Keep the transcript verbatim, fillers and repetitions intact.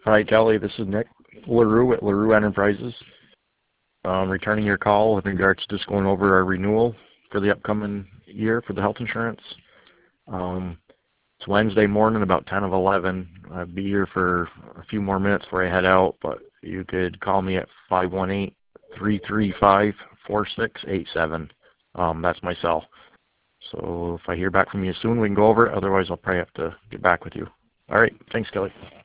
Hi, Kelly. This is Nick LaRue at LaRue Enterprises. Um, returning your call in regards to just going over our renewal for the upcoming year for the health insurance. Um, it's Wednesday morning, about ten of eleven. I'll be here for a few more minutes before I head out, but you could call me at five one eight, three three five, four six eight seven. Um, that's my cell. So if I hear back from you soon, we can go over it. Otherwise, I'll probably have to get back with you. All right. Thanks, Kelly.